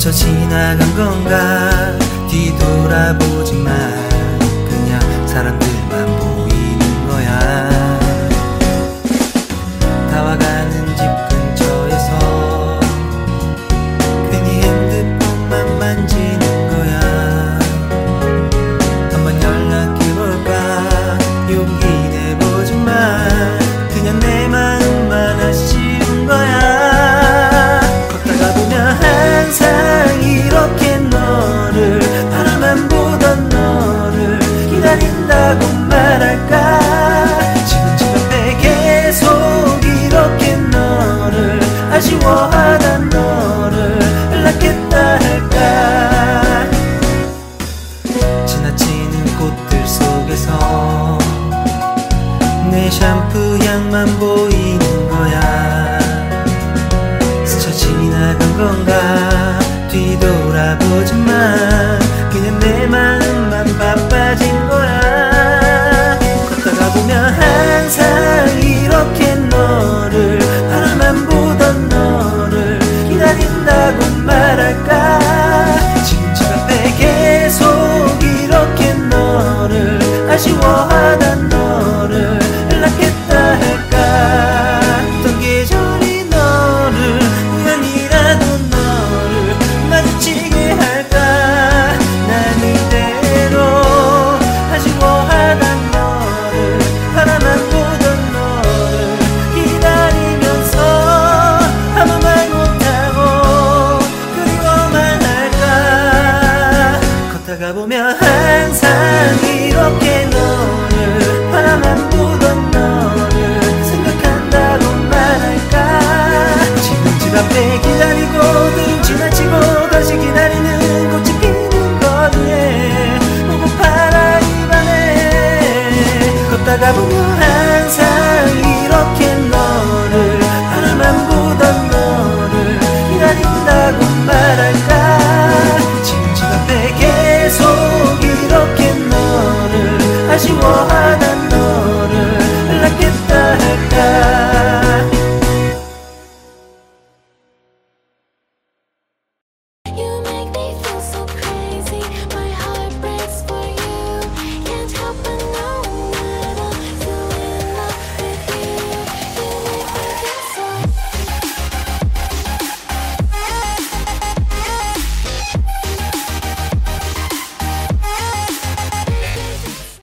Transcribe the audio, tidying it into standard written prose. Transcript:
스쳐 지나간 건가 뒤돌아보지만 그냥 사람들만 보이는 거야. 다와가는 집 근처에서 괜히 핸드폰만 만지는 거야. 한번 연락해볼까 용기 내보지만 그냥 내 마음만 아쉬운 거야. 걷다가 보면 항상 이렇게 너를 바라만 보던 너를 기다린다고 말할까. 지금 내 계속 이렇게 너를 아쉬워하던 너를 연락했다 할까. 지나치는 꽃들 속에서 내 샴푸 향만 보이는 거야. 스쳐 지나간 건가 뒤돌아보지만 그냥 내 맘